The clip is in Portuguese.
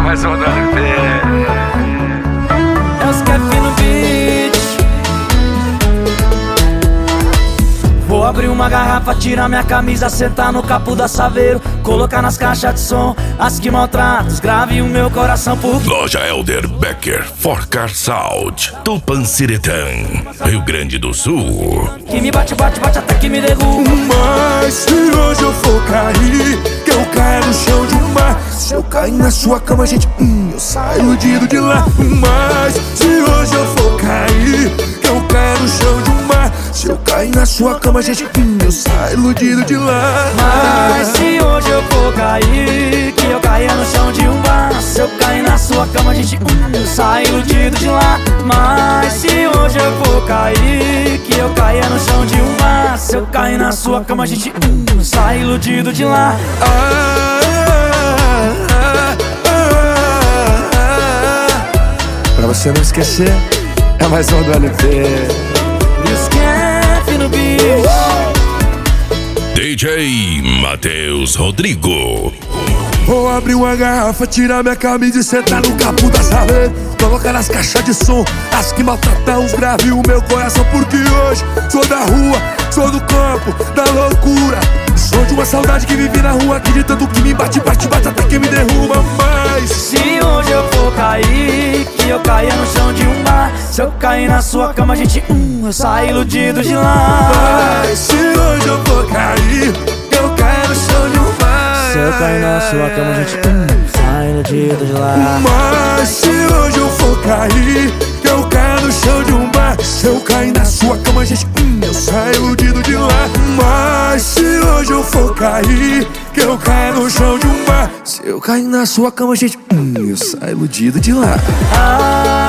mais um do LP. É os Kevin no beat. Vou abrir uma garrafa, tirar minha camisa, sentar no capô da Saveiro, colocar nas caixas de som as que maltratam, grave o meu coração por... Loja Elder Becker, Forcar Sound, Tupanciretã, Rio Grande do Sul. Que me bate, bate, bate até que me derruba. Mas se hoje eu for cair, que eu caia no chão de um mar. Se eu cair na sua cama, gente, eu saio iludido de lá. Mas se hoje eu for cair, que eu caia no chão de um mar. Se eu cair na sua cama, gente, eu saio iludido de lá. Mas se hoje eu for cair, que eu caia no chão de um bar. Se eu cair na sua cama, gente, eu saio iludido de lá. Mas se hoje eu for cair, que eu caia no chão de um bar. Se eu cair na sua cama, gente, eu saio iludido de lá. Pra você não esquecer, é mais um do LP. E os Kevin no beat. DJ Matheus Rodrigo. Vou abrir uma garrafa, tirar minha camisa e sentar no capô da Saveiro, colocar nas caixas de som as que maltratam os graves o meu coração. Porque hoje sou da rua, sou do campo, da loucura. Sou de uma saudade que vive na rua, acreditando que me bate, bate, bate até que me derruba. Mas se hoje eu for cair, que eu caia no chão de um bar. Se eu cair na sua cama, gente, eu saio iludido de lá. Mas se hoje eu for cair, que eu caia no chão de um bar. Se eu cair na sua cama, gente, saio iludido de lá. Mas se hoje eu for cair, que eu caia no chão de um bar. Se eu cair na sua cama, gente, eu saio iludido de lá. Mas se hoje eu for cair, que eu caia no chão de um bar. Se eu cair na sua cama, gente, eu saio iludido de lá.